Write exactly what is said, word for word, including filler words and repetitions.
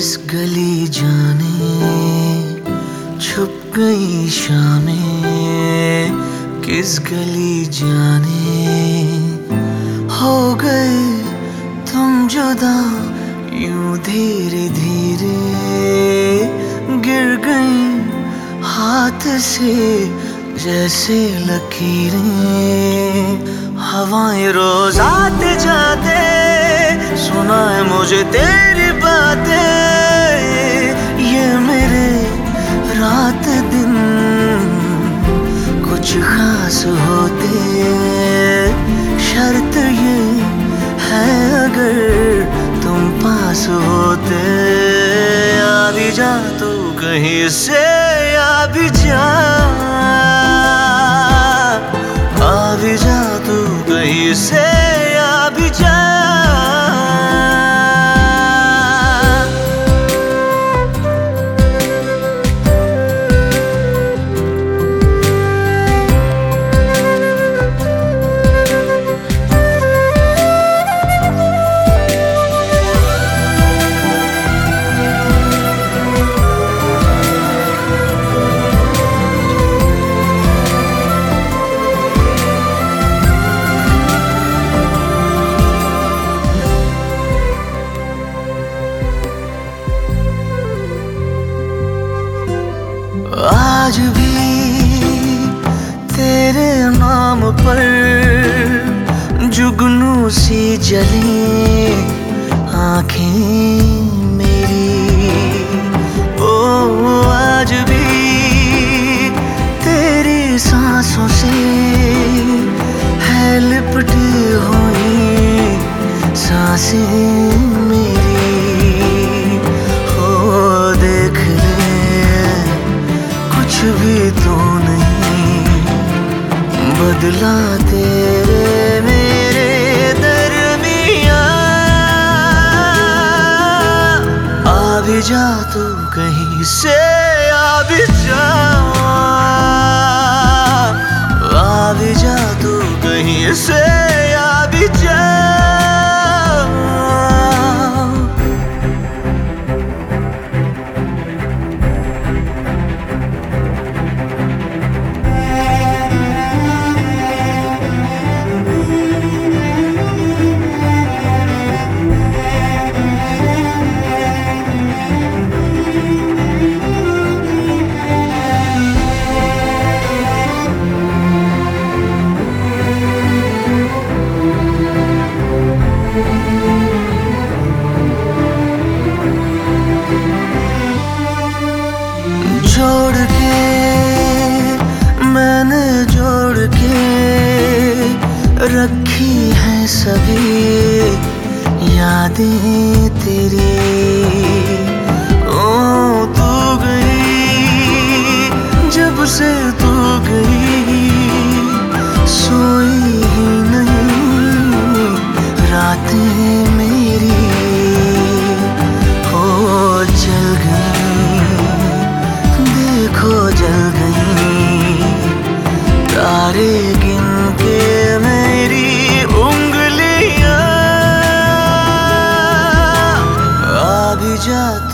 किस गली जाने छुप गई शामें, किस गली जाने हो गए तुम जुदा, यूं धीरे धीरे गिर गई हाथ से जैसे लकीरें। हवाएं रोज आते जाते सुना है मुझे तेरी बातें, ये मेरे रात दिन कुछ खास होते। शर्त ये है अगर तुम पास होते, आ भी जा तू कहीं से, आ भी जा, आ भी जा तू कहीं से, आ भी जा। आज भी तेरे नाम पर जुगनू सी जले आँखें मेरी, ओ आज भी तेरी सांसों से है लिपटी हुई सांसें मेरी। हो देख कुछ भी तो नहीं बदला तेरे मेरे दरमियां, आ भी जा तू कहीं से, आ भी जा, आ भी जा तू कहीं से, आ भी जा। जोड़ के मैंने जोड़ के रखी है सभी यादें तेरी, ओ तू गई जब से तू गई सोई ही नहीं रातें मेरी। हो जल गई देखो जल गई तारे गिन के मेरी उंगलियां, आ भी जा